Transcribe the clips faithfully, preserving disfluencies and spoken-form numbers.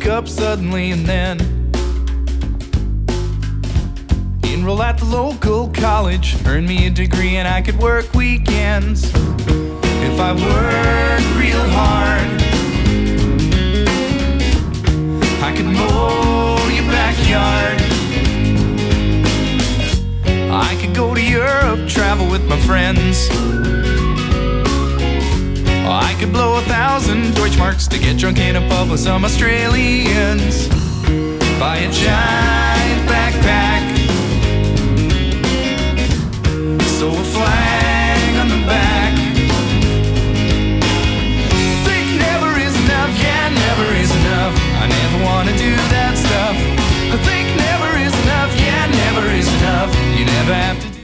woke up suddenly and then enroll at the local college, earn me a degree, and I could work weekends if I worked real hard. I could mow your backyard. I could go to Europe, travel with my friends. I could blow a thousand Deutschmarks to get drunk in a pub with some Australians. Buy a giant backpack, sew a flag on the back. Think never is enough, yeah, never is enough. I never wanna do that stuff. I think never is enough, yeah, never is enough. You never have to do.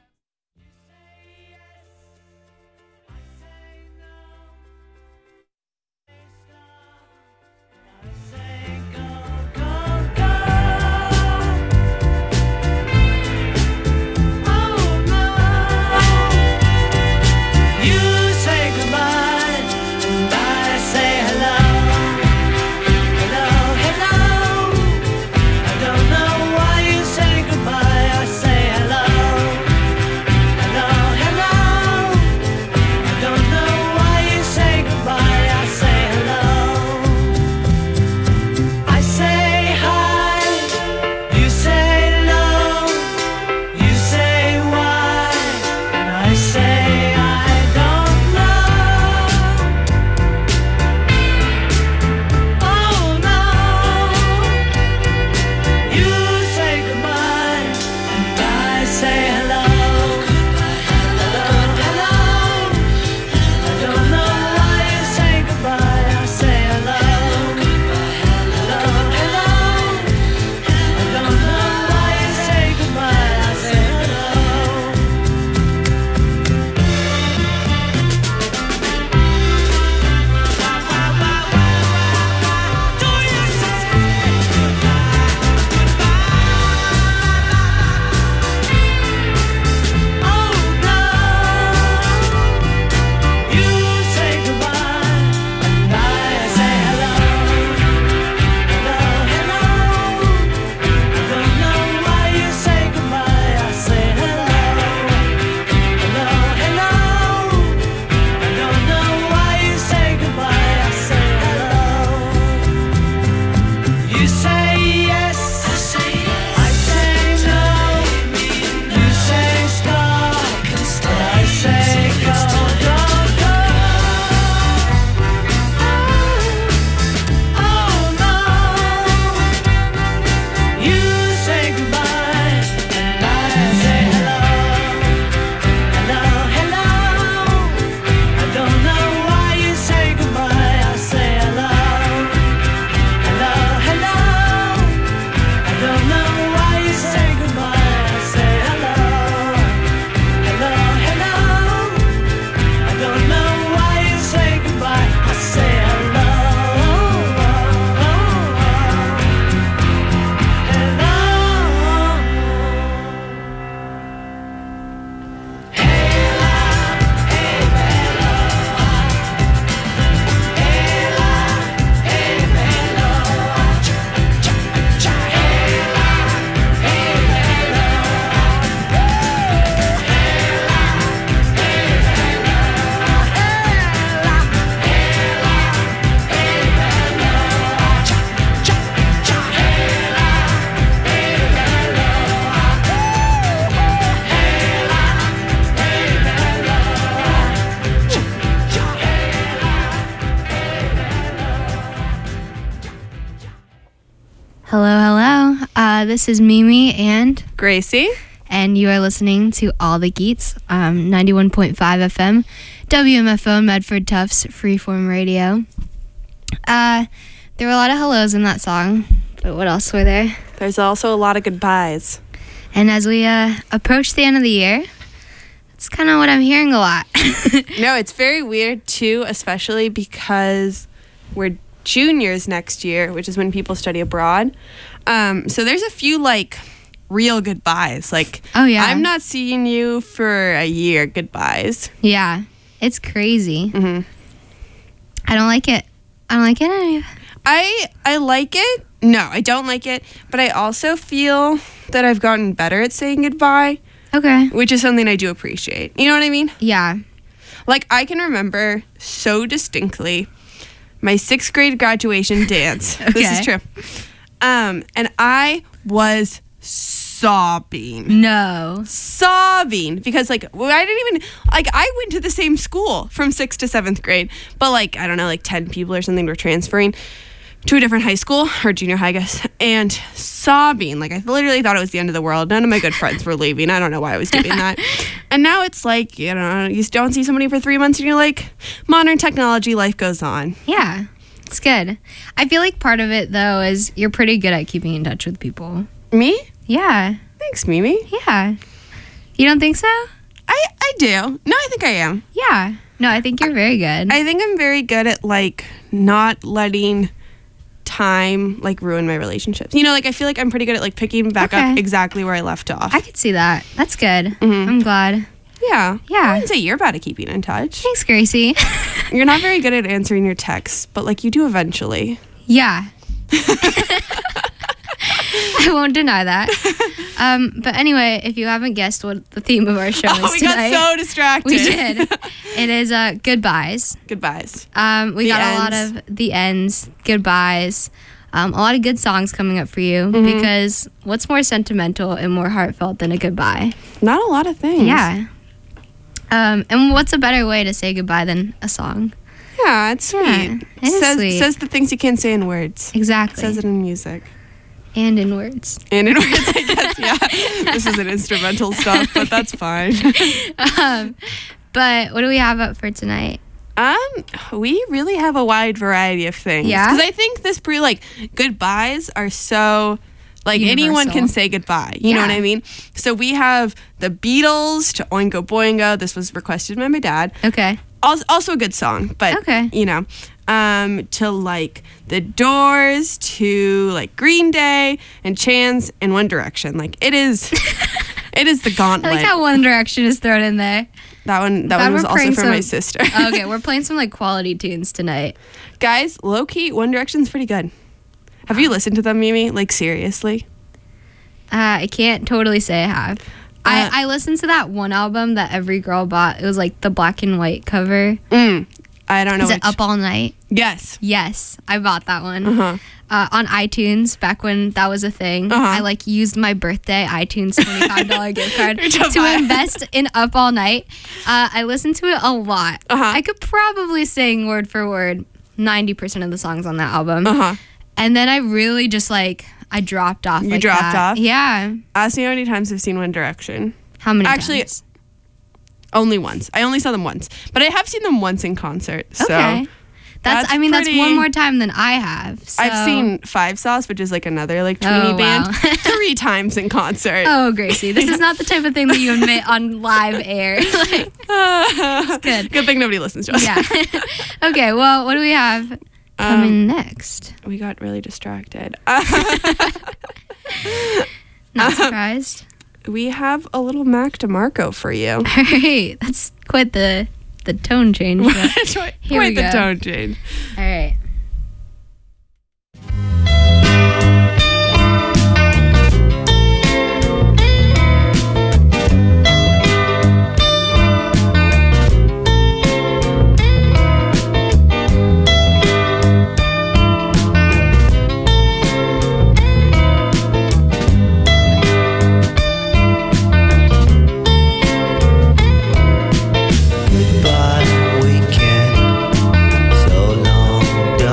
Hello, hello. Uh, this is Mimi and Gracie, and you are listening to All the Geets, um, ninety-one point five F M, W M F O, Medford Tufts, Freeform Radio. Uh, there were a lot of hellos in that song, but what else were there? There's also a lot of goodbyes. And as we uh, approach the end of the year, that's kind of what I'm hearing a lot. No, it's very weird too, especially because we're juniors next year, which is when people study abroad. Um, so there's a few like real goodbyes. Like, oh yeah, I'm not seeing you for a year. Goodbyes. Yeah, it's crazy. Mm-hmm. I don't like it. I don't like it. Any- I I like it. No, I don't like it. But I also feel that I've gotten better at saying goodbye, Okay. which is something I do appreciate. You know what I mean? Yeah. Like, I can remember so distinctly my sixth grade graduation dance. This Okay. is true. Um, and I was sobbing. No. Sobbing. Because, like, well, I didn't even, like, I went to the same school from sixth to seventh grade. But, like, I don't know, like ten people or something were transferring to a different high school, or junior high, I guess, and sobbing. Like, I literally thought it was the end of the world. None of my good friends were leaving. I don't know why I was doing that. And now it's like, you know, you don't see somebody for three months and you're like, modern technology, life goes on. Yeah. It's good. I feel like part of it, though, is you're pretty good at keeping in touch with people. Me? Yeah. Thanks, Mimi. Yeah. You don't think so? I, I do. No, I think I am. Yeah. No, I think you're very good. I think I'm very good at, like, not letting time, like, ruin my relationships. You know, like, I feel like I'm pretty good at, like, picking back Okay. up exactly where I left off. I could see that. That's good. Mhm. I'm glad. yeah. Yeah. I wouldn't say you're bad at keeping in touch. Thanks, Gracie. You're not very good at answering your texts, but, like, you do eventually. Yeah. I won't deny that. Um, but anyway, if you haven't guessed what the theme of our show Oh, is we tonight, got so distracted. we did. It is uh, goodbyes. Goodbyes. Um, we The got ends. a lot of the ends, goodbyes, um, a lot of good songs coming up for you Mm-hmm. because what's more sentimental and more heartfelt than a goodbye? Not a lot of things. Yeah. Um, and what's a better way to say goodbye than a song? Yeah, it's sweet. Yeah, it is says, sweet. says the things you can't say in words. Exactly. Says it in music. And in words. And in words, I guess, yeah. This is an instrumental stuff, but that's fine. um, but what do we have up for tonight? Um, we really have a wide variety of things. Yeah? Because I think this pre like goodbyes are so like anyone Universal. can say goodbye. You know Yeah. what I mean? So we have the Beatles to Oingo Boingo. This was requested by my dad. Okay. Also, also a good song, but Okay. you know, um, to like the Doors, to like Green Day and Chance and One Direction. Like it is, it is the I gauntlet. like how One Direction is thrown in there. that one, that God, one was we're also playing for my some- sister. Okay, we're playing some like quality tunes tonight. Guys, low key, One Direction's pretty good. Have you listened to them, Mimi? Like seriously? Uh, I can't totally say I have. Uh, I, I listened to that one album that every girl bought. It was like the black and white cover. Mm, I don't know. Is it which- Up All Night? Yes. Yes, I bought that one. Uh-huh. Uh, on iTunes back when that was a thing. Uh-huh. I like used my birthday iTunes twenty-five dollars gift card To to buy. invest in Up All Night. Uh, I listened to it a lot. Uh-huh. I could probably sing word for word ninety percent of the songs on that album. Uh huh. And then I really just like I dropped off. You like dropped that. off? Yeah. Ask me how many times I've seen One Direction. How many Actually, times? Only once. I only saw them once, but I have seen them once in concert. So Okay. That's, that's I mean that's pretty- one more time than I have. So. I've seen Five Sauce, which is like another like tweeny Oh, wow. band, three times in concert. Oh, Gracie, this is not the type of thing that you admit on live air. Like, That's good. Good thing nobody listens to us. yeah. Okay, well, what do we have coming next? We got really distracted. Not surprised. We have a little Mac DeMarco for you. All right, that's quite the the tone change. but- Quite Here we the go. tone change. All right. Goodbye, weekend. So long,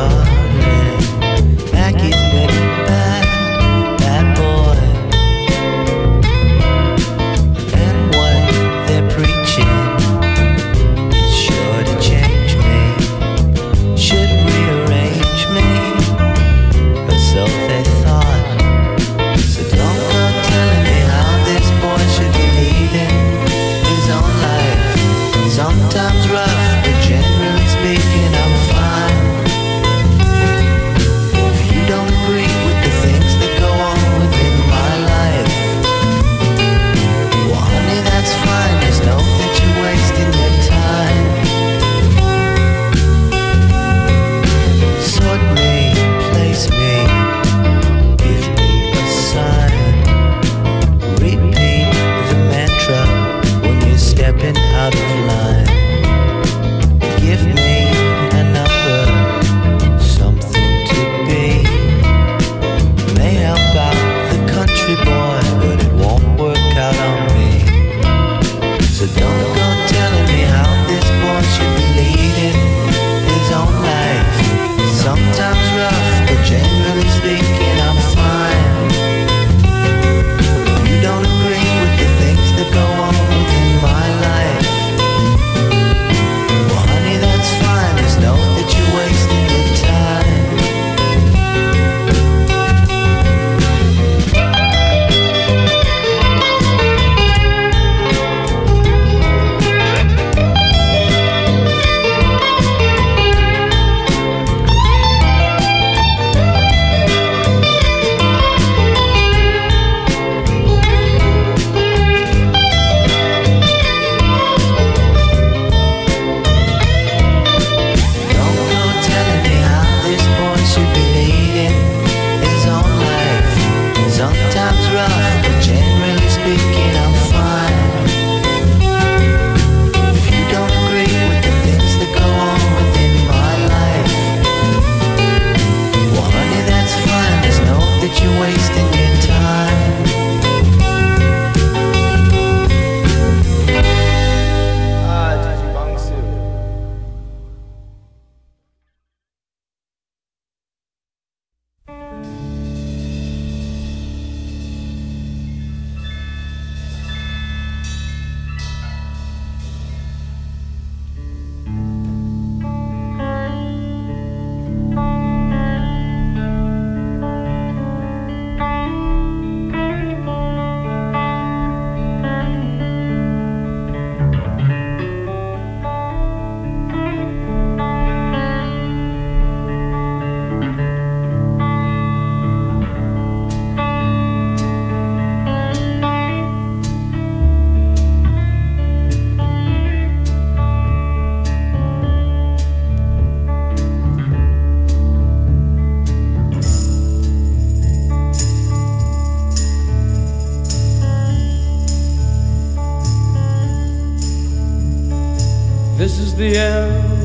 go telling me how this boy should be leading his own life. Sometimes rough, but generally speaking, I'm fine. You don't agree with the things that go on within my life. Well, honey, that's fine. Just know that you're wasting your time. This is the end,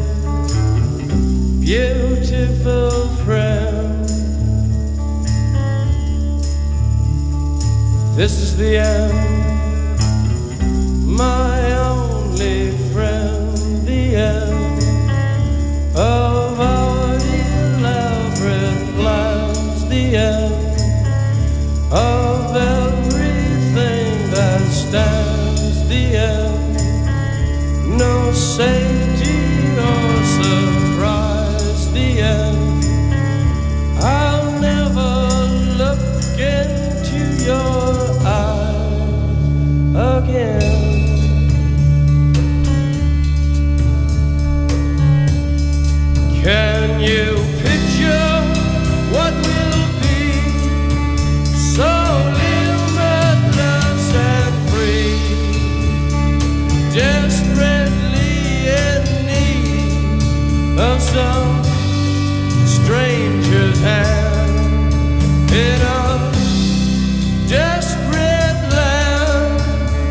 beautiful friend. This is the end, my only friend. The end of our elaborate plans. The end of everything that stands. The end. No safety or surprise, the end. I'll never look into your eyes again. Can you picture what will be so limitless and free? Desperate of some stranger's hand in a desperate land.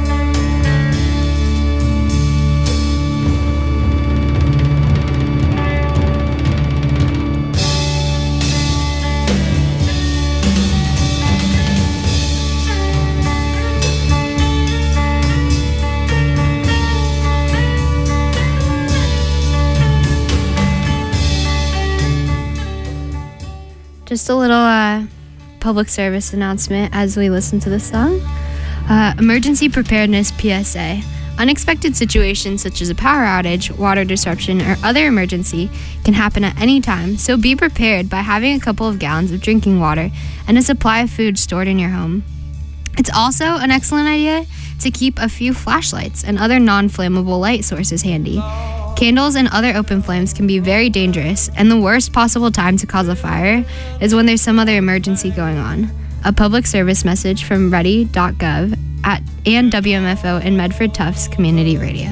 Just a little uh, public service announcement as we listen to this song. Uh, emergency preparedness P S A. Unexpected situations such as a power outage, water disruption, or other emergency can happen at any time, so be prepared by having a couple of gallons of drinking water and a supply of food stored in your home. It's also an excellent idea to keep a few flashlights and other non-flammable light sources handy. Candles and other open flames can be very dangerous, and the worst possible time to cause a fire is when there's some other emergency going on. A public service message from ready dot gov at, and W M F O and Medford Tufts Community Radio.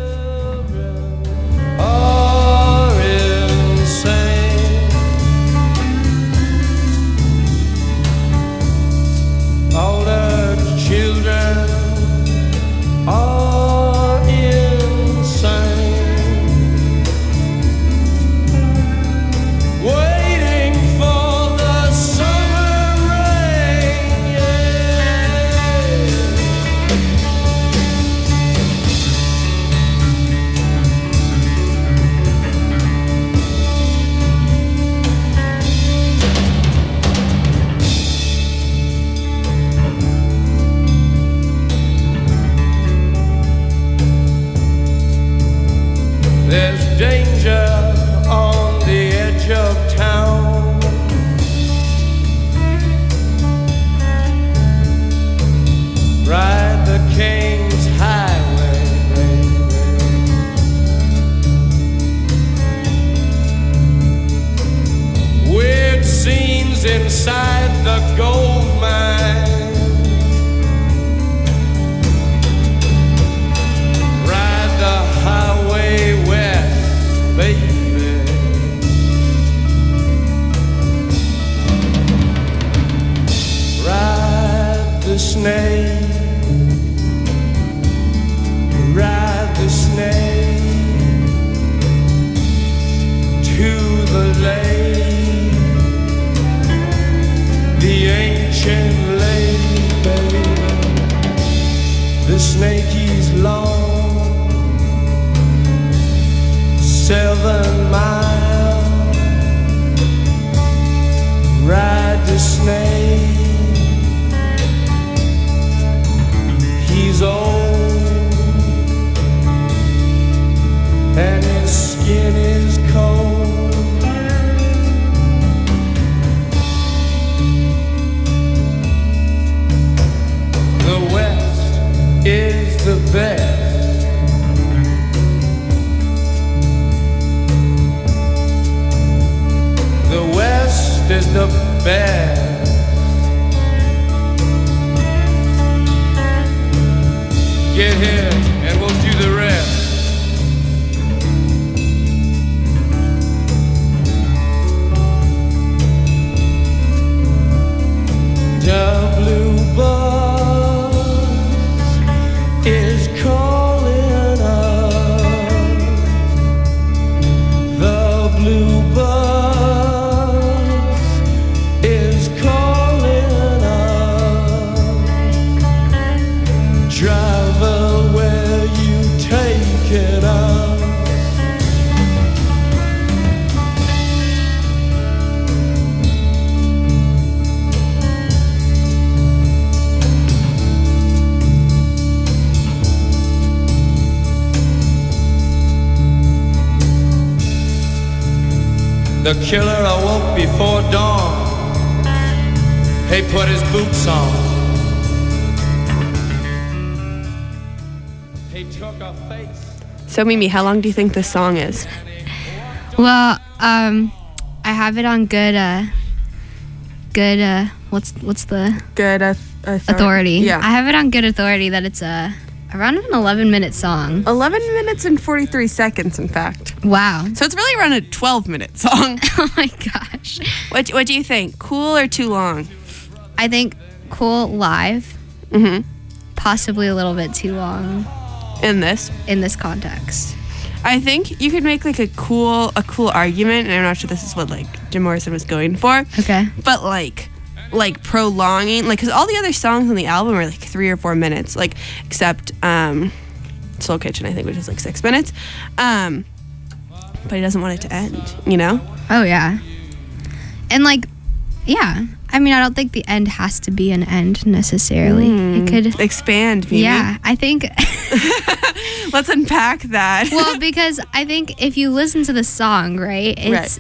Are insane. All the children are insane. Waiting for the summer rain, yeah. There's danger on the edge of town. Ride the King's Highway, baby. Weird scenes inside the gold mine. Ride the highway west, baby. Ride the snake. Ride the snake to the lake, the ancient lake, baby. The snake is long, seven miles. Ride the snake. He's old and his skin is cold. The West is the best. The West is the best. Get here and we'll do the rest. The blue bus is calling us. The blue bus is calling us. Driver, where you taking us? The killer awoke before dawn. He put his boots on. He took a face. So, Mimi, how long do you think this song is? Well, um, I have it on good, uh, good, uh, what's what's the Good uh, authority? Yeah. I have it on good authority that it's a around an eleven minute song. eleven minutes and forty-three seconds, in fact. Wow. So it's really around a twelve minute song. Oh my gosh. What, what do you think? Cool or too long? I think cool live, Mm-hmm. possibly a little bit too long In this. in this context. I think you could make like a cool a cool argument, and I'm not sure this is what like Jim Morrison was going for, Okay. but like like prolonging, like, because all the other songs on the album are like three or four minutes, like except um Soul Kitchen, I think, which is like six minutes, um but he doesn't want it to end, you know. Oh yeah. And like, yeah. I mean, I don't think the end has to be an end necessarily. It could. Expand, Mimi. Yeah, I think. Let's unpack that. Well, because I think if you listen to the song, right, it's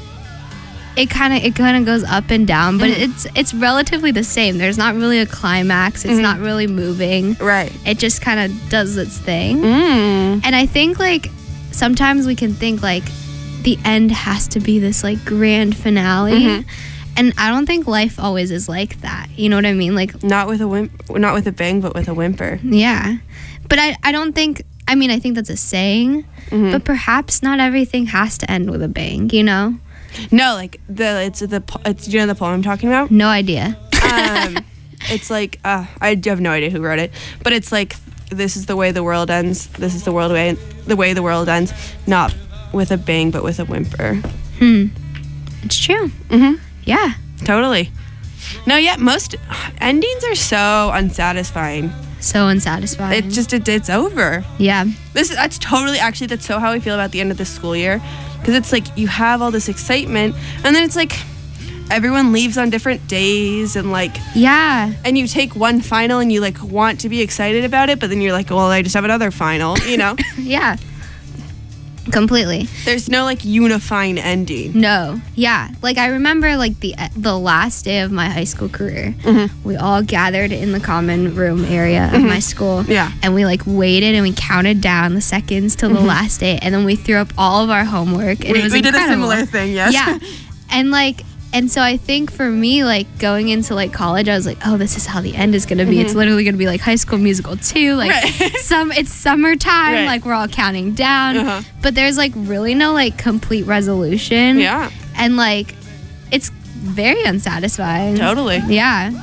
it kind of it kind of goes up and down, but Mm-hmm. it's it's relatively the same. There's not really a climax. It's not really moving. Right. It just kind of does its thing. Mm. And I think like sometimes we can think like the end has to be this like grand finale. Mhm. And I don't think life always is like that. You know what I mean? Like, Not with a whimp, not with a bang, but with a whimper. yeah. But I, I don't think, I mean, I think that's a saying, Mhm. but perhaps not everything has to end with a bang, you know? No, like the it's the po- it's you know the poem I'm talking about. No idea. Um, it's like uh, I have no idea who wrote it, but it's like this is the way the world ends. This is the world way the way the world ends, not with a bang, but with a whimper. Hmm. It's true. Mm-hmm. Yeah. Totally. No, yeah, most endings are so unsatisfying. So unsatisfying. It just it, it's over. yeah. This is that's totally actually that's so how I feel about the end of the school year, because it's like you have all this excitement, and then it's like everyone leaves on different days, and like Yeah. and you take one final and you like want to be excited about it, but then you're like, well, I just have another final, you know. Yeah. Completely. There's no like unifying ending. No. Yeah. Like I remember like the the last day of my high school career, Mm-hmm. we all gathered in the common room area of my school. Yeah. And we like waited and we counted down the seconds till the last day, and then we threw up all of our homework, and We, it was we did a incredible. similar thing, yes. Yeah. And like and so I think for me, like going into like college, I was like, oh, this is how the end is gonna be. It's literally gonna be like High School Musical two. Like Mm-hmm. Right. some it's summertime, Right. like we're all counting down. Uh-huh. But there's like really no like complete resolution. Yeah. And like it's very unsatisfying. Totally. Yeah.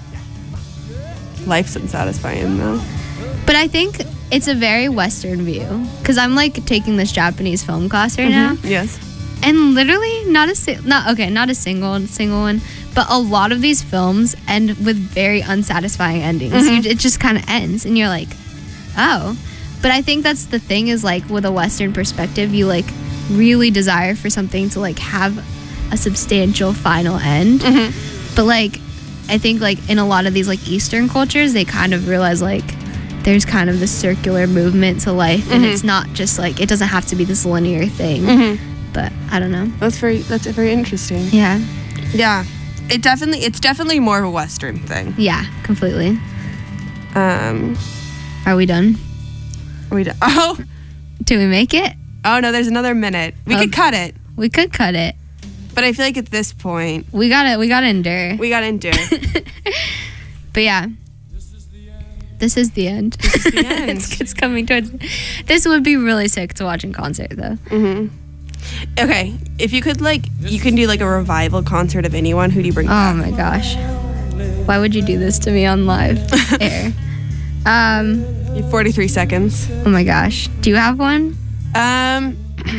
Life's unsatisfying though. But I think it's a very Western view, because I'm like taking this Japanese film class right now. Yes. And literally not a si- not okay, not a single single one, but a lot of these films end with very unsatisfying endings. You, it just kind of ends, and you're like, oh. But I think that's the thing, is like with a Western perspective, you like really desire for something to like have a substantial final end. But like, I think like in a lot of these like Eastern cultures, they kind of realize like there's kind of this circular movement to life, and it's not just like, it doesn't have to be this linear thing. But I don't know. That's very that's very interesting. Yeah. Yeah. It definitely it's definitely more of a Western thing. Yeah, completely. Um Are we done? we do- oh Do we make it? oh no, there's another minute. We Oh. could cut it. We could cut it. But I feel like at this point We gotta we gotta endure. we gotta endure. But yeah. This is the end. This is the end. it's, it's coming towards. This would be really sick to watch in concert, though. Okay. If you could like you can do like a revival concert of anyone, who do you bring Oh back? my gosh. Why would you do this to me on live air? Um. You have forty-three seconds. Oh my gosh. Do you have one? Um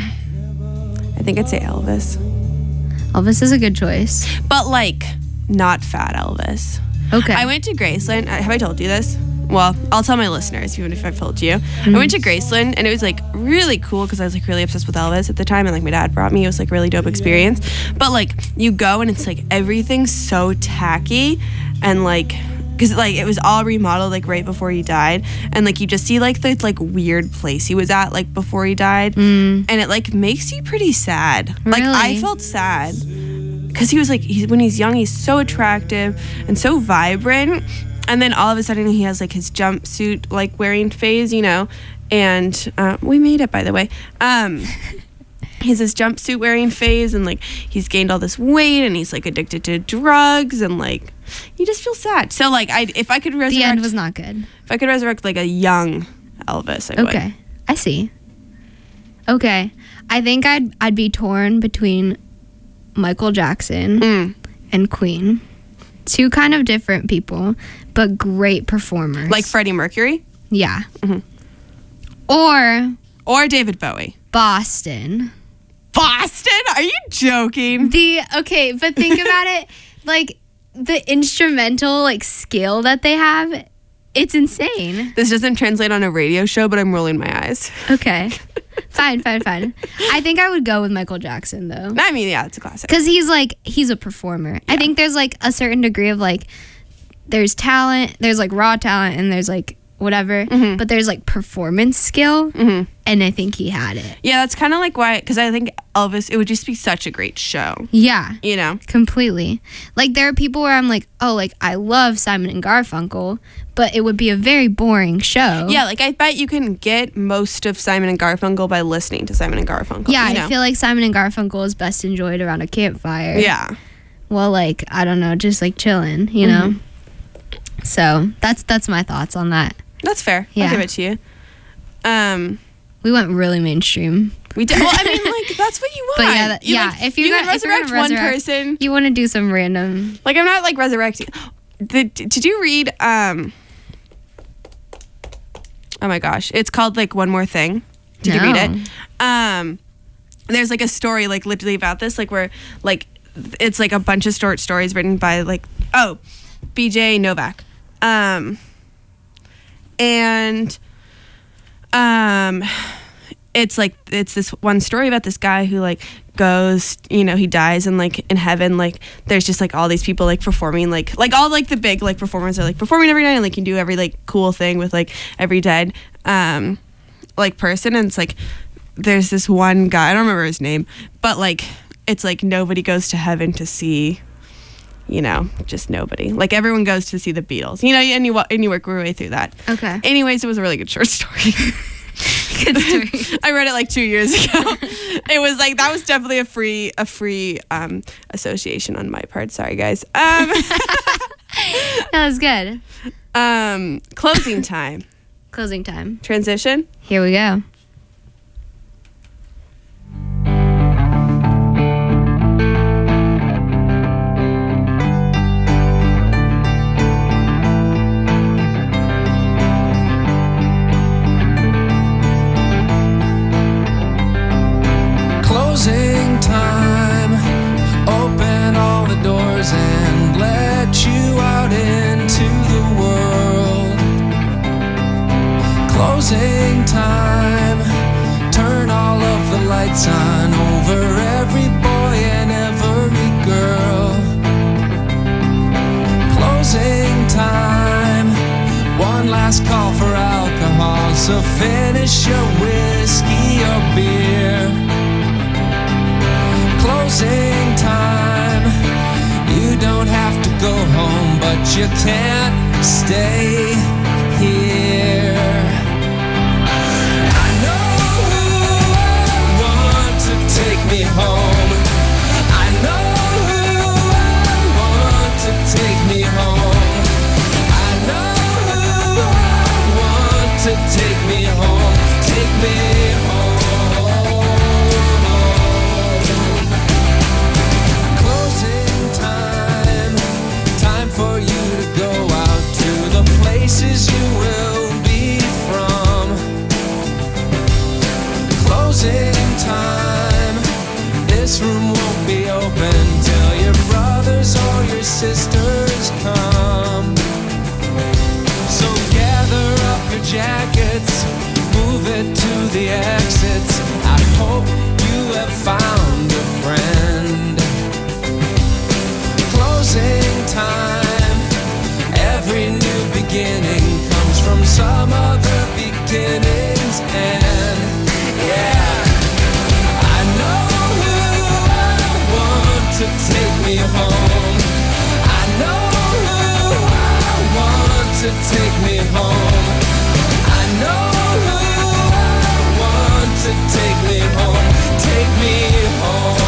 I think I'd say Elvis. Elvis is a good choice. But like not fat Elvis. Okay. I went to Graceland. Have I told you this? Well, I'll tell my listeners, even if I've told you. I went to Graceland, and it was like really cool because I was like really obsessed with Elvis at the time, and like my dad brought me. It was like a really dope experience. But like you go, and it's like everything's so tacky, and like because like it was all remodeled like right before he died, and like you just see like the like weird place he was at like before he died, and it like makes you pretty sad. Like I Really? felt sad. Because he was like, he's, when he's young, he's so attractive and so vibrant. And then all of a sudden, he has like his jumpsuit like wearing phase, you know. And uh, we made it, by the way. Um, he has his jumpsuit wearing phase, and like he's gained all this weight, and he's like addicted to drugs, and like you just feel sad. So like, I if I could resurrect, the end was not good. if I could resurrect like a young Elvis, I would. Okay. I see. Okay. I think I'd I'd be torn between Michael Jackson Mm. and Queen. Two kind of different people, but great performers. Like Freddie Mercury yeah. Mhm. Or or David Bowie. Boston. Boston? Are you joking? The okay, but think about it, like the instrumental like skill that they have, it's insane. This doesn't translate on a radio show, but I'm rolling my eyes. Okay. Fine, fine, fine. I think I would go with Michael Jackson though. I mean, yeah, it's a classic. Because he's like, he's a performer. I think there's like a certain degree of like, there's talent, there's like raw talent, and there's like whatever, but there's like performance skill, and I think he had it. Yeah, that's kind of like why, because I think Elvis, it would just be such a great show, Yeah, you know? completely. Like there are people where I'm like, oh, like I love Simon and Garfunkel, but it would be a very boring show. Yeah, like I bet you can get most of Simon and Garfunkel by listening to Simon and Garfunkel. Yeah, you know? I feel like Simon and Garfunkel is best enjoyed around a campfire. Yeah. Well, like, I don't know, just like chilling, you know? So that's that's my thoughts on that. That's fair. Yeah. I'll give it to you. Um, We went really mainstream. we did. Well, I mean, like that's what you want. But yeah, that- You, yeah, like, if you're you gonna- can if you're gonna resurrect one resurrect- person, You want to do some random. like I'm not like resurrecting. The, did you read? Um, oh my gosh, it's called like One More Thing. Did you read No. it? Um, there's like a story like literally about this, like where like it's like a bunch of short stories written by like oh, B J Novak, um, and um, it's like it's this one story about this guy who like goes, you know, he dies, and like in heaven, like there's just like all these people like performing, like like all like the big like performers are like performing every night, and like you do every like cool thing with like every dead um like person, and it's like there's this one guy, I don't remember his name, but like it's like nobody goes to heaven to see, you know, just nobody. Like everyone goes to see the Beatles, you know, and you wa- and you work your way through that. Okay. Anyways, it was a really good short story. Good story. I read it like two years ago. It was like that was definitely a free a free um, association on my part. Sorry, guys. Um, That was good. um, closing time. Closing time. Transition. Here we go. Closing time. Open all the doors and let you out into the world. Closing time. Turn all of the lights on over every boy and every girl. Closing time. One last call for alcohol, so finish your whiskey or beer. Closing time. You don't have to go home, but you can't stay here. I know who I want to take me home. I know who I want to take me home. I know who I want to take me home. Take me home. For you to go out to the places you will be from. Closing time. This room won't be open till your brothers or your sisters come. So gather up your jackets, move it to the exits. I hope you have found a friend. Closing time. Every new beginning comes from some other beginning's end. Yeah, I know who I want to take me home. I know who I want to take me home. I know who I want to take me home. Take me home.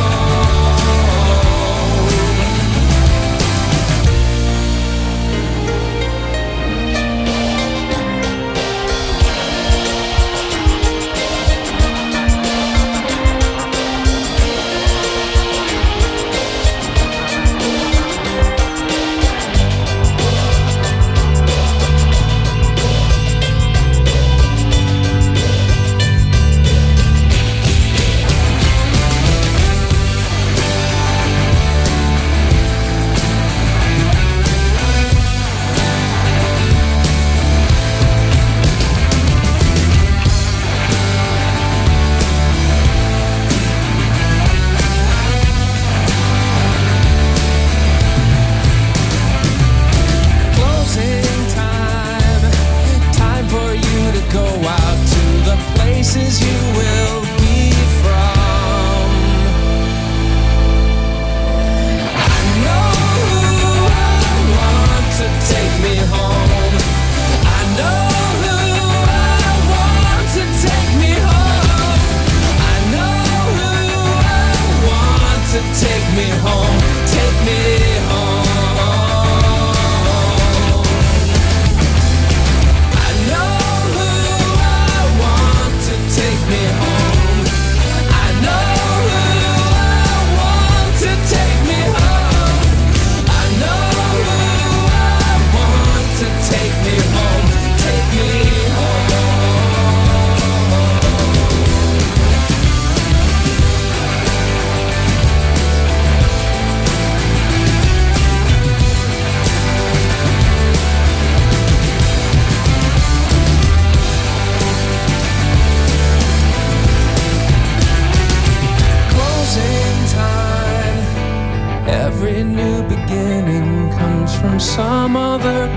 from some other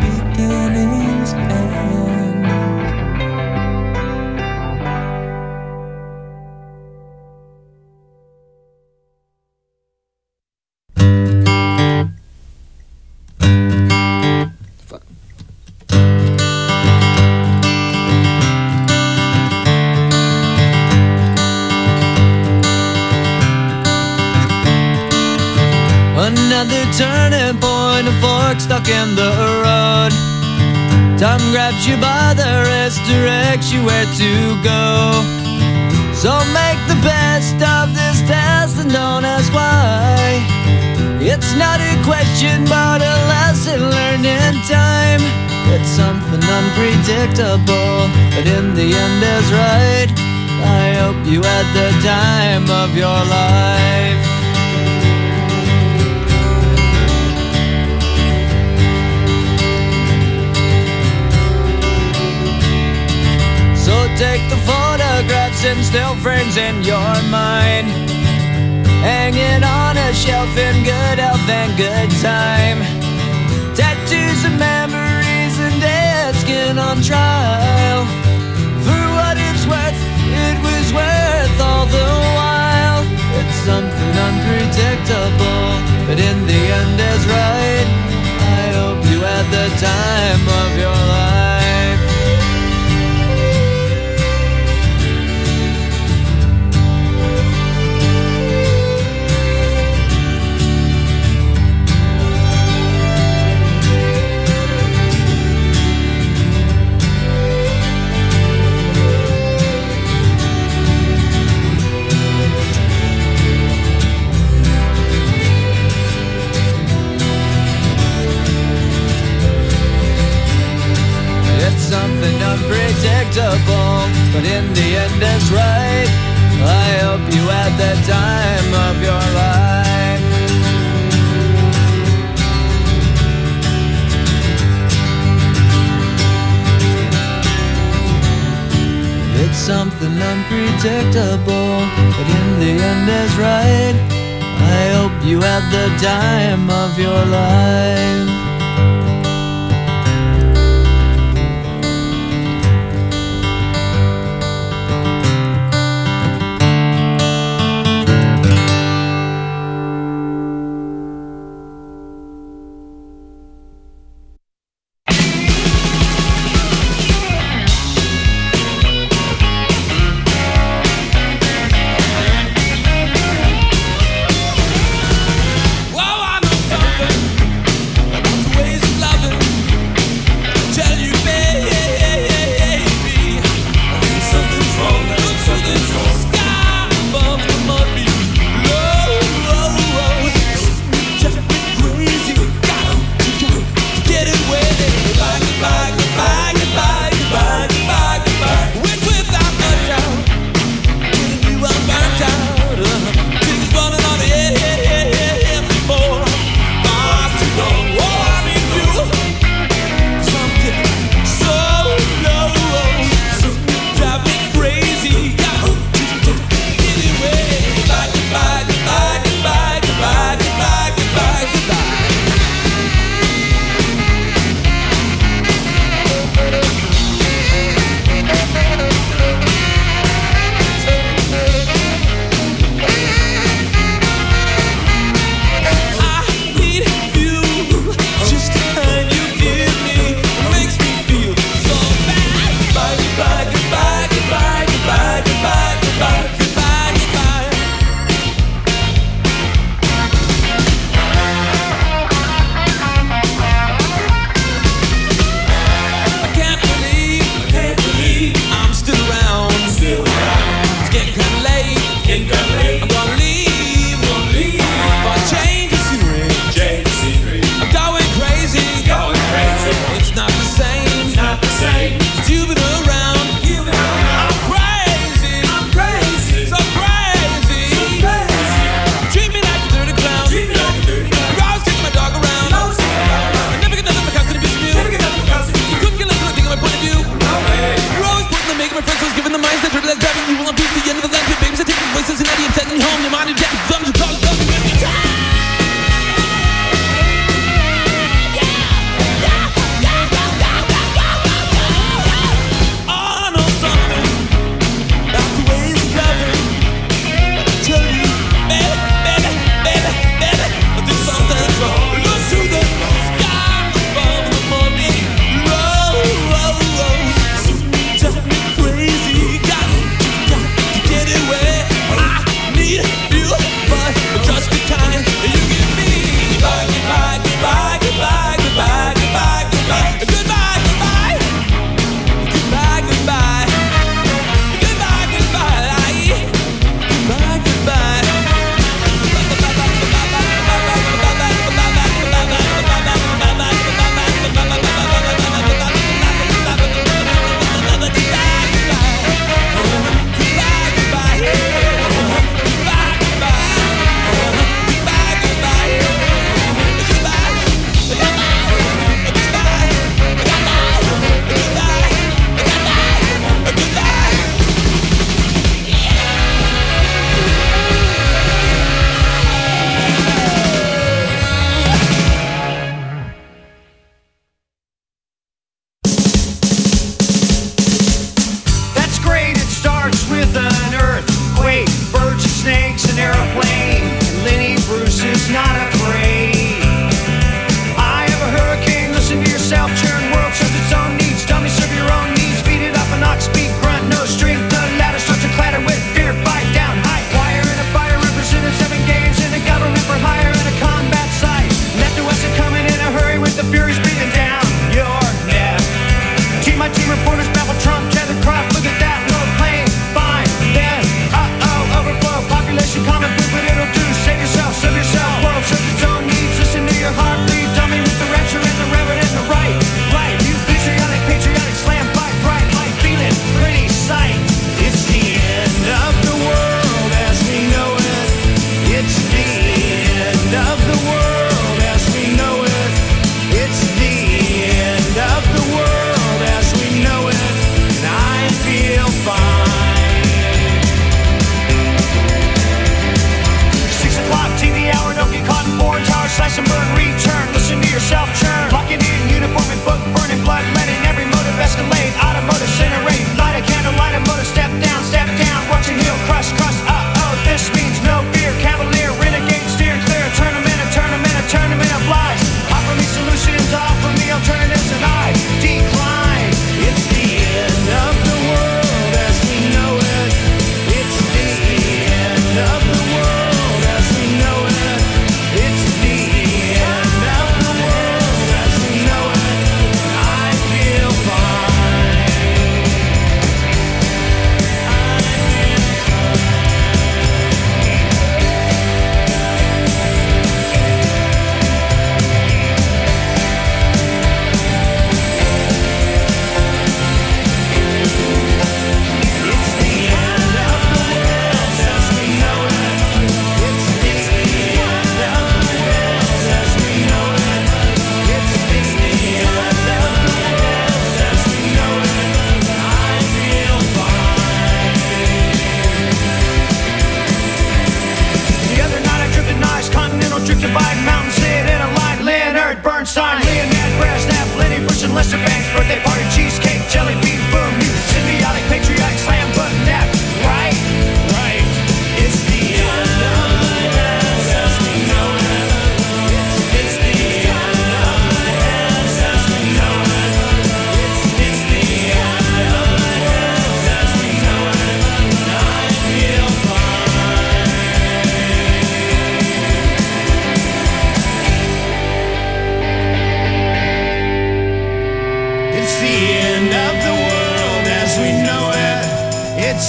beginning's end. turning point, a fork stuck in the road. Time grabs you by the wrist, directs you where to go. So make the best of this test and don't ask why. It's not a question but a lesson learned in time. It's something unpredictable, but in the end is right. I hope you had the time of your life. So take the photographs and still frames in your mind, hanging on a shelf in good health and good time. Tattoos and memories and dead skin on trial. For what it's worth, it was worth all the while. It's something unpredictable, but in the end is right. I hope you had the time of your life. Something unpredictable, but in the end is right. I hope you had the time of your life. It's something unpredictable, but in the end is right. I hope you had the time of your life. Whoa, I know something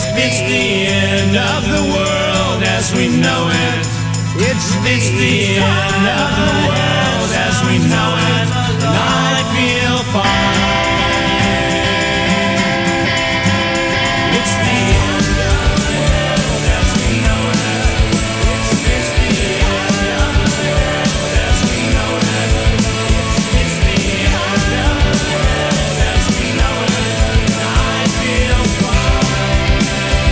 It's the end of the world as we know it. It's, it's the end of the world as we know it. And I feel fine. It's the end of the world as we know it. It's, it's the end of the world as we know it. It's, it's the end of the world as we know it. And I feel fine.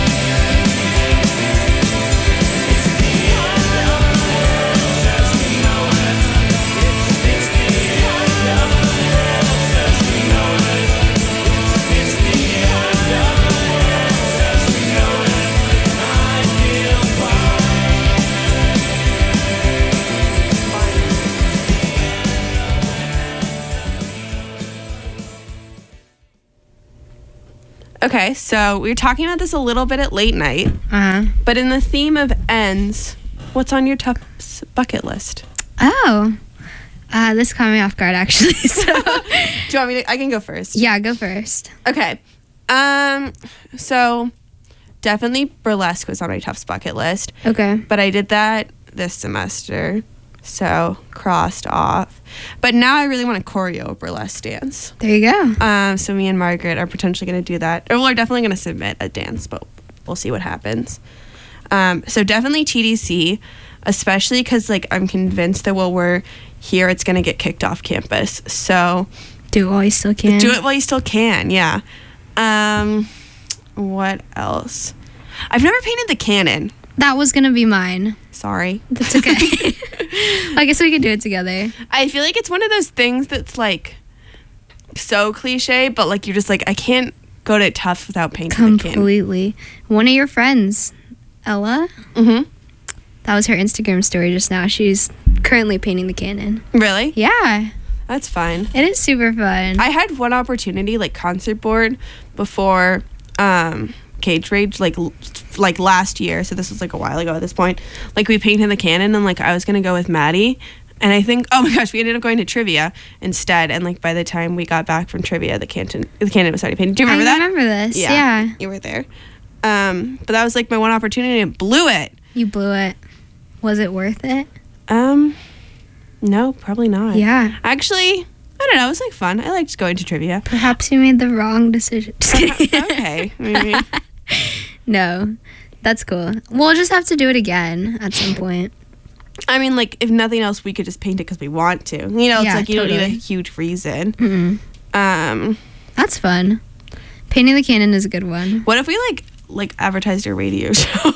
It's the end of the world as we know it. It's, it's the end of the world as we know it. It's, it's the end of the world as we know it. And I feel fine. Okay, so we were talking about this a little bit at late night, Uh-huh. but in the theme of ends, what's on your Tufts bucket list? Oh. Uh, this caught me off guard, actually. So, Do you want me to? I can go first. yeah, go first. Okay. Um. So, definitely burlesque was on my Tufts bucket list, Okay. but I did that this semester, so crossed off. But now I really want to choreo burlesque dance. There you go. Um. So me and Margaret are potentially going to do that, or we're definitely going to submit a dance, but we'll see what happens. Um. So definitely T D C, especially because like I'm convinced that while we're here, it's going to get kicked off campus. So. Do it while you still can. Do it while you still can, yeah. Um, what else? I've never painted the cannon. That was going to be mine. Sorry. That's okay. I guess we could do it together. I feel like it's one of those things that's like so cliche, but like you're just like, I can't go to Tufts without painting the cannon. Completely. One of your friends, Ella, Mm-hmm. that was her Instagram story just now. She's currently painting the cannon. Really? Yeah, That's fine. it is super fun. I had one opportunity, like concert board, before um, Cage Rage, like l- like last year. So this was like a while ago at this point. Like we painted the cannon, and like I was gonna go with Maddie, and I think oh my gosh, we ended up going to trivia instead. And like by the time we got back from trivia, the cannon the cannon was already painted. Do you remember I that? remember this. Yeah. you were there. Um, but that was like my one opportunity, and blew it. You blew it. Was it worth it? Um, no, probably not. Yeah. Actually, I don't know. It was like fun. I liked going to trivia. Perhaps you made the wrong decision. Just kidding. Okay, maybe. No, that's cool. We'll just have to do it again at some point. I mean, like, if nothing else, we could just paint it because we want to. You know, it's Yeah, like you don't need a totally. huge reason. Mm-mm. Um, That's fun. Painting the cannon is a good one. what if we like like advertised your radio show?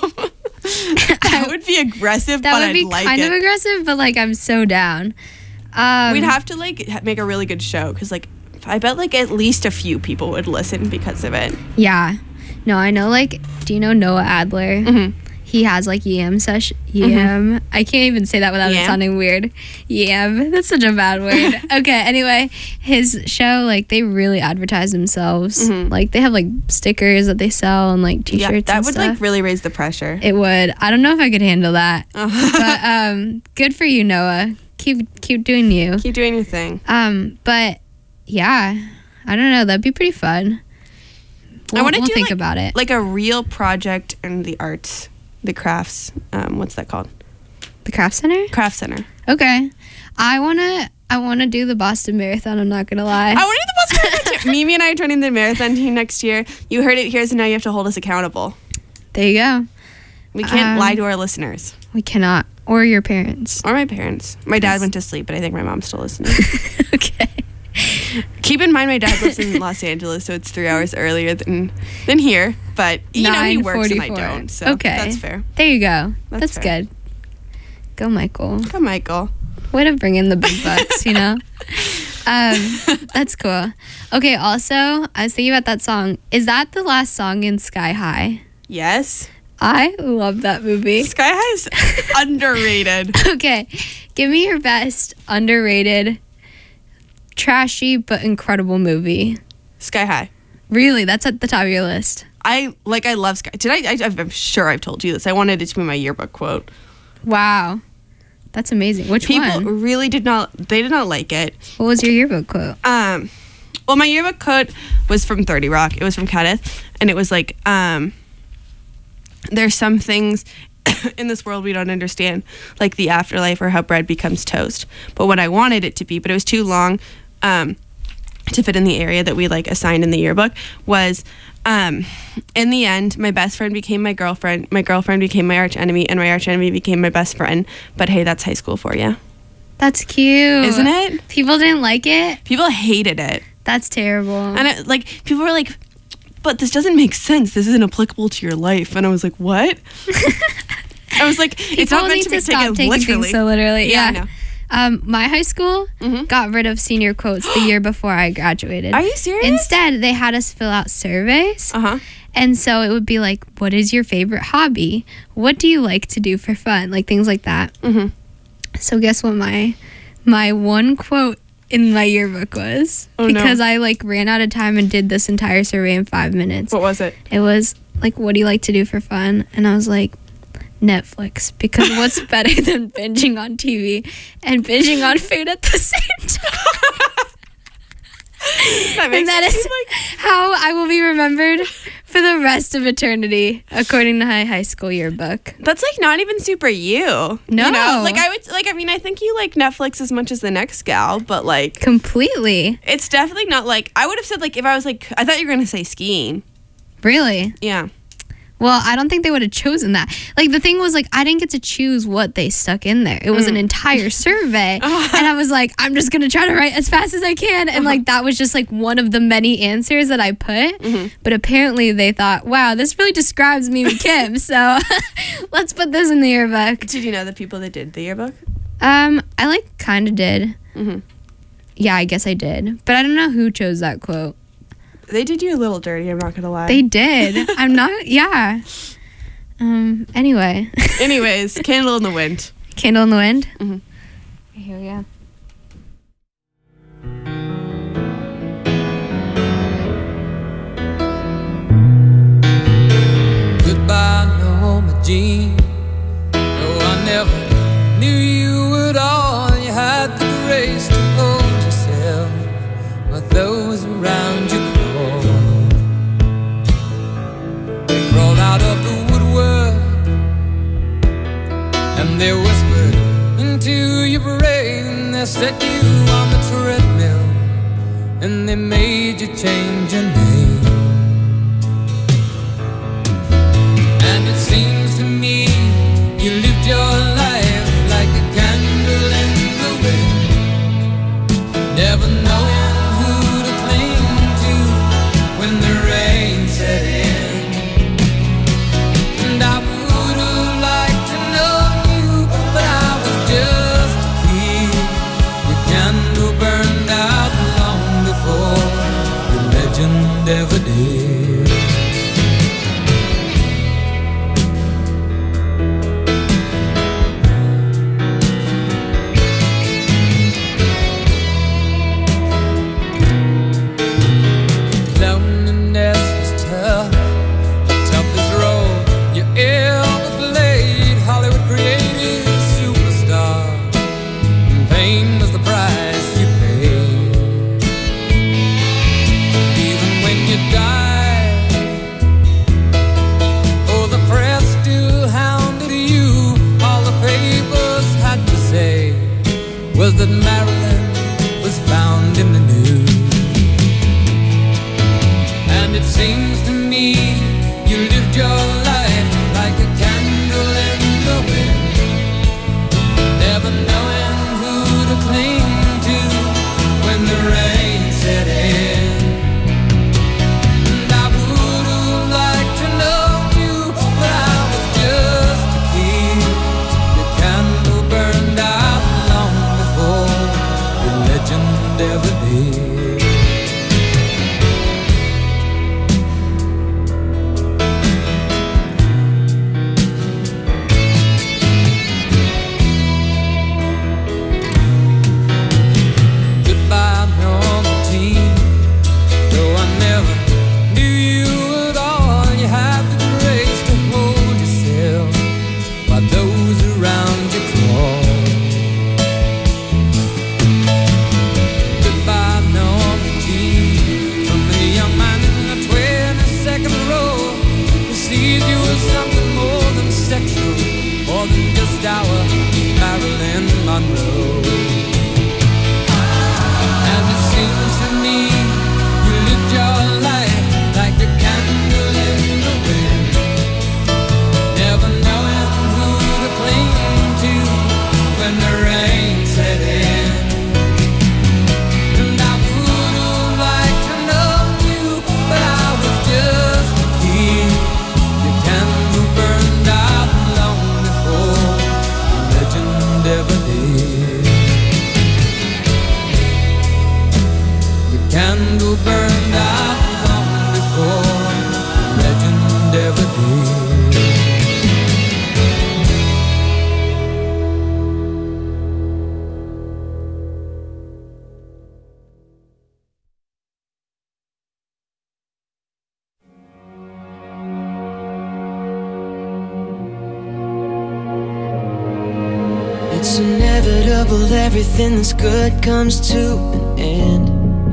That would be aggressive, That but would I'd be like kind it. of aggressive, but like I'm so down. Um, We'd have to like ha- make a really good show because like I bet like at least a few people would listen because of it. Yeah. No, I know. Like, do you know Noah Adler? Mm-hmm. He has like Yam session. Yam. I can't even say that without it Yam? sounding weird. Yam. That's such a bad word. Okay. Anyway, his show, like, they really advertise themselves. Mhm. Like, they have like stickers that they sell and like T-shirts. Yeah, that and would stuff. like really raise the pressure. It would. I don't know if I could handle that. Uh-huh. But um, good for you, Noah. Keep keep doing you. Keep doing your thing. Um, but yeah, I don't know. That'd be pretty fun. We'll, I want to we'll do think like, about it. like a real project in the arts, the crafts. Um, what's that called? The craft center. Craft Center. Okay, I wanna I wanna do the Boston Marathon. I'm not gonna lie. I want to do the Boston Marathon too. Mimi and I are joining the marathon team next year. You heard it here, so now you have to hold us accountable. There you go. We can't Um, lie to our listeners We cannot, or your parents. or my parents. My dad Yes. went to sleep, but I think my mom's still listening. Okay. Keep in mind, my dad lives in Los Angeles, so it's three hours earlier than than here. But you know, he works and I nine forty-four. don't, so Okay. that's fair. There you go. That's That's, fair. good. Go, Michael. Come, Michael. Way to bring in the big bucks, you know? Um, that's cool. Okay, also, I was thinking about that song. Is that the last song in Sky High? Yes, I love that movie. Sky High's underrated. Okay, give me your best underrated, trashy, but incredible movie. Sky High. Really, that's at the top of your list. I like. I love Sky. Did I, I? I'm sure I've told you this. I wanted it to be my yearbook quote. Wow. That's amazing. Which People one? really did not. They did not like it. What was your yearbook quote? Um, well, my yearbook quote was from thirty Rock. It was from Kenneth, and it was like, um, there's some things in this world we don't understand, like the afterlife or how bread becomes toast. But what I wanted it to be, but it was too long um, to fit in the area that we like assigned in the yearbook, was um, in the end, my best friend became my girlfriend, my girlfriend became my arch enemy, and my arch enemy became my best friend. But hey, that's high school for you. That's cute. Isn't it? People didn't like it? People hated it. That's terrible. And it, like, people were like, but this doesn't make sense. This isn't applicable to your life. And I was like, what? I was like, it's People not meant need to be to stop taken taking literally. things so literally. Yeah, Yeah. I know. Um, my high school Mhm. got rid of senior quotes the year before I graduated. Are you serious? Instead, they had us fill out surveys. Uh-huh. And so it would be like, what is your favorite hobby? What do you like to do for fun? Like things like that. Mm-hmm. So guess what my my one quote in my yearbook was? Oh, no. Because I like ran out of time and did this entire survey in five minutes. What was it? It was like, what do you like to do for fun? And I was like, Netflix. Because what's better than binging on T V and binging on food at the same time? That makes And that it is seem like how I will be remembered for the rest of eternity, according to my high school yearbook. that's like not even super you. No. You know? Like I would like I mean I think you like Netflix as much as the next gal, but like Completely. it's definitely not like I would have said like if I was like I thought you were gonna say skiing. Really? Yeah. Well, I don't think they would have chosen that. Like, the thing was, like, I didn't get to choose what they stuck in there. It was an entire survey. And I was like, I'm just going to try to write as fast as I can. And, like, that was just, like, one of the many answers that I put. But apparently they thought, wow, this really describes Mimi Kim. So let's put this in the yearbook. Did you know the people that did the yearbook? Um, I, like, kind of did. Mhm. Yeah, I guess I did. But I don't know who chose that quote. They did you a little dirty, I'm not gonna lie. They did. I'm not, yeah. Um, anyway. Anyways, Candle in the Wind. Candle in the Wind? Mhm. Here we go. Goodbye, Norma Jean. No, I never knew you at all. You had the grace to hold yourself while those around you crawled. They crawled out of the woodwork and they whispered into your brain. They set you on the treadmill and they made you change your name. And it seems to me you lived your life like a candle in the wind, never knowing who to cling to when the rain set in. And I would have liked to know you, but I was just a kid. Your candle burned out long before the legend ever It's inevitable, everything that's good comes to an end.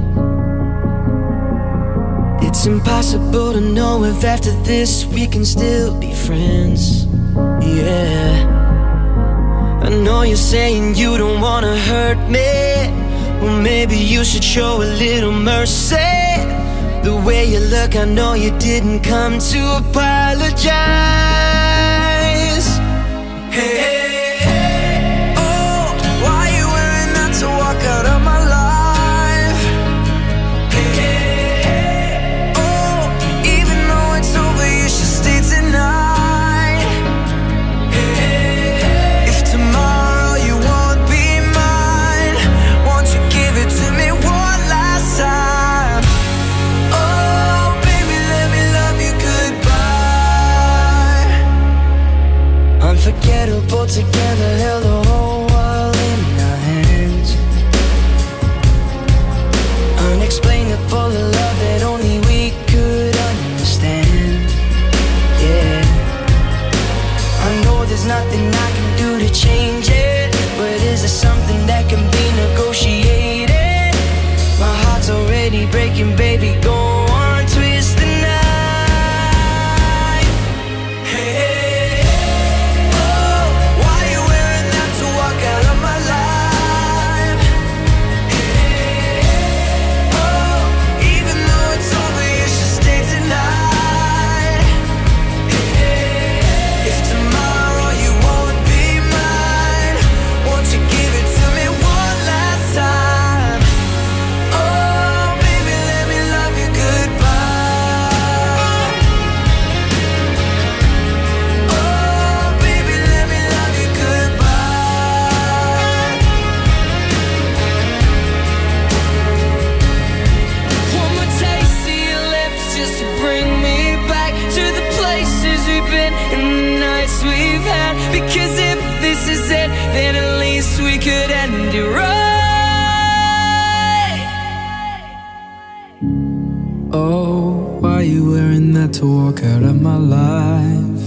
It's impossible to know if after this we can still be friends. Yeah, I know you're saying you don't wanna hurt me. Well, maybe you should show a little mercy. The way you look, I know you didn't come to apologize. Hey, hey, hey. Oh, why you wearing that to walk out of my life? Hey, hey, hey. Oh, even though it's over, you should stay tonight. Hey, hey, hey. If tomorrow you won't be mine, won't you give it to me one last time? Oh, baby, let me love you goodbye. Unforgettable, together held the whole world in our hands. Unexplainable, the love that only we could understand. Yeah, I know there's nothing I can do to change it, but is there something that can be negotiated? My heart's already breaking, baby, go on, twist the knife. Hey, hey, hey. Oh, why you wearing that to walk out of my life? Hey, hey, hey. Oh, even though it's over, you should stay tonight. Hey, hey, hey. If tomorrow you won't be mine, won't you give it to me one last time? Oh, baby, let me love you goodbye. Oh, baby, let me love you goodbye. One more taste of your lips just to bring me back to the places we've been and the nights we've had. Because if this is it, then at least we could end it right. Oh, why you wearing that to walk out of my life?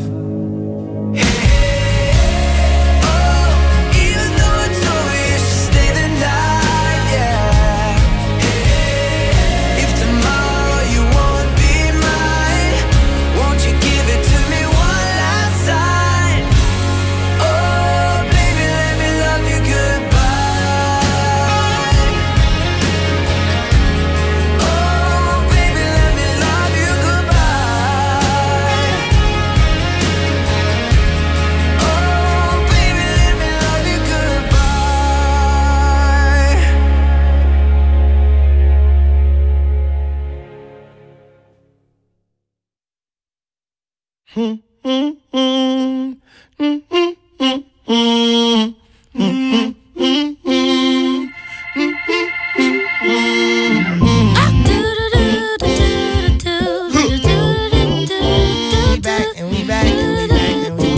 Oh, even though it's over, you should stay the night, yeah. If tomorrow you won't be mine, won't you give it to me one last time? Oh, baby, let me love you goodbye. Oh, baby, let me love you goodbye. Oh, baby, let me love you goodbye. We back and we back and we back and we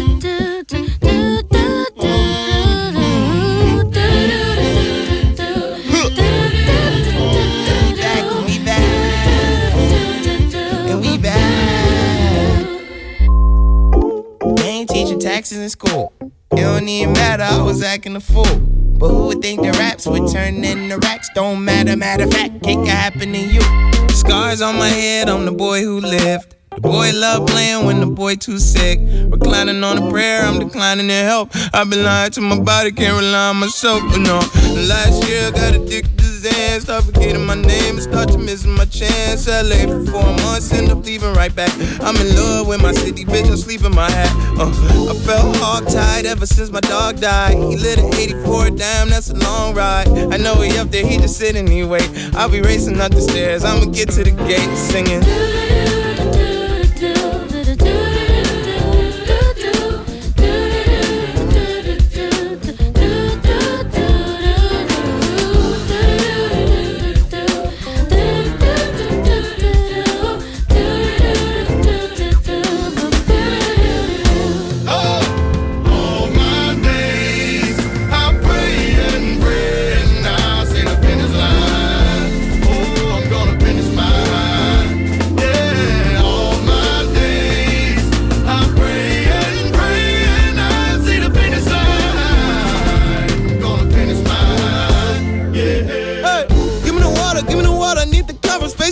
back and we back and we back. They ain't teaching taxes in school. It don't even matter, I was acting a fool. But who would think the raps would turn into racks? Don't matter, matter of fact, it can happen to you. Scars on my head, I'm the boy who lived. The boy love playing when the boy too sick. Reclining on a prayer, I'm declining to help. I've been lying to my body, can't rely on myself. But no, last year I got addicted to Zan. Start forgetting my name and start to missing my chance. L A for four months, end up leaving right back. I'm in love with my city, bitch, I'm sleeping my hat. Uh, I felt hog-tied ever since my dog died. He lit an eighty-four, damn, that's a long ride. I know he up there, he just sitting, he wait. I'll be racing up the stairs, I'ma get to the gate singing. Finish line. Oh, I'm gonna finish mine. Yeah.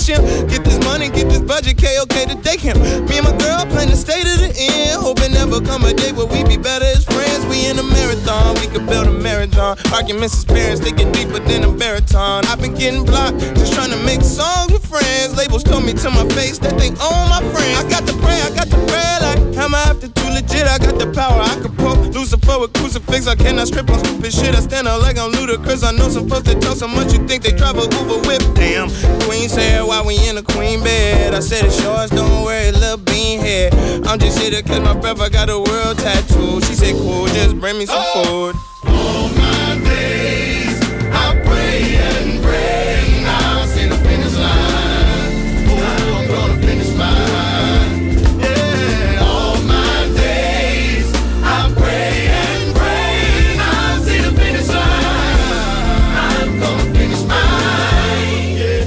spaceship. Get this money, get this budget, K-O-K to day camp. Me and my girl plan to stay to the end. Hoping never come a day where we be better as friends. We in a marathon, we could build a marathon. Arguments as parents, they get deeper than a baritone. I've been getting blocked, just trying to make songs with friends. Labels told me to my face that they own my friend. I got the pray, I got the prayer like, am I after too legit? I got the power, I could poke Lucifer with crucifix. I cannot strip on stupid shit. I stand out like I'm ludicrous. I know some folks that talk so much you think they drive a Uber whip. Damn, queen said why we in a queen bed. I said it's yours, don't worry, little bean head. I'm just here to catch my breath, I got a world tattoo. She said cool, just bring me some food. All my days, I pray and pray, and I'll see the finish line. Oh, I'm gonna finish mine. Yeah, all my days, I pray and pray, and I'll see the finish line. I'm gonna finish mine. Yeah.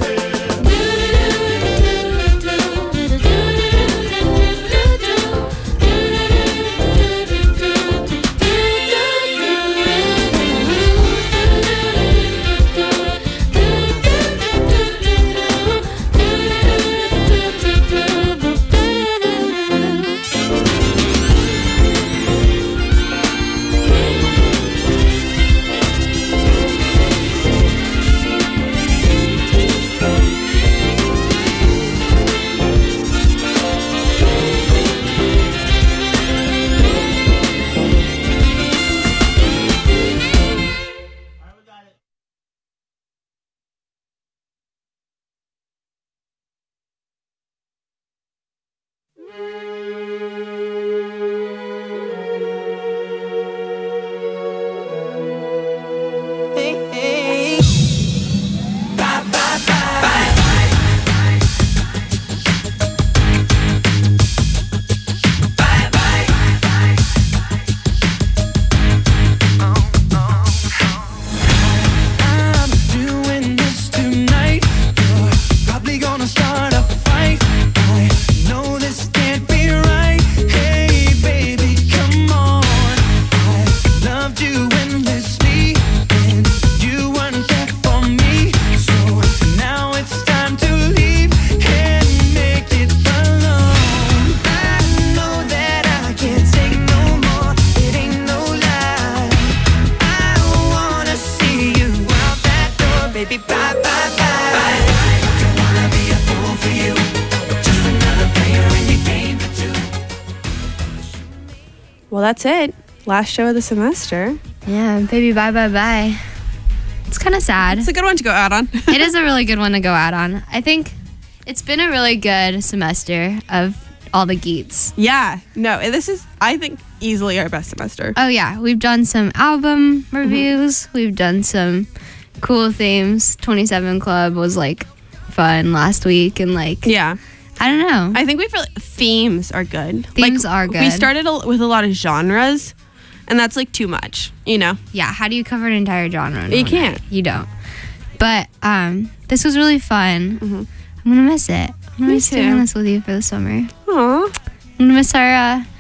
Well, that's it. Last show of the semester. Yeah, baby, bye, bye, bye. It's kind of sad. It's a good one to go out on. It is a really good one to go out on. I think it's been a really good semester of all the Geets. Yeah. No, this is, I think, easily our best semester. Oh, yeah. We've done some album reviews. Mm-hmm. We've done some cool themes. twenty-seven Club was, like, fun last week. And, like... Yeah. I don't know. I think we feel like themes are good. Themes like, are good. We started a, with a lot of genres, and that's like too much, you know? Yeah, how do you cover an entire genre? in You one can't. night? You don't. But um, this was really fun. Mm-hmm. I'm gonna miss it. I'm gonna Me miss doing too. this with you for the summer. Aw. I'm gonna miss our uh,